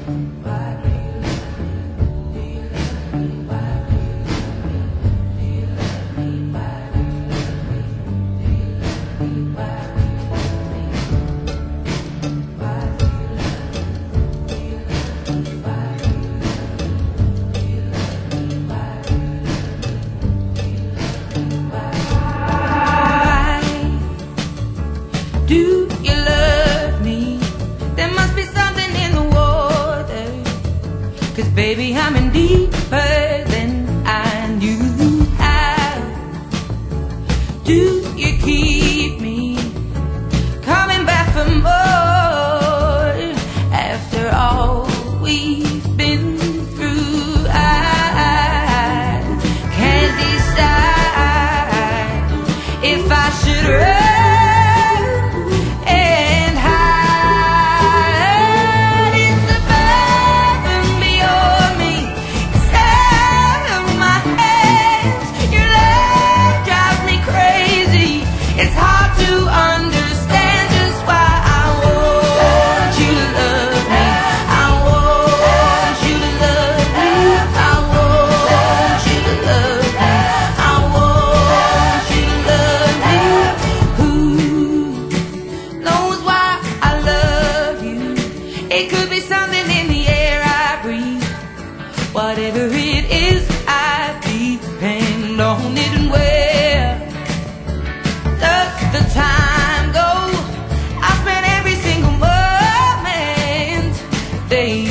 Do you love me? There must be something in the water, 'cause baby, I'm in deeper than I knew how. Do you keep me coming back for more after all we've been through? I can't decide if I should run It could be something in the air I breathe. Whatever it is, I depend on it. And where does the time go? I spend every single moment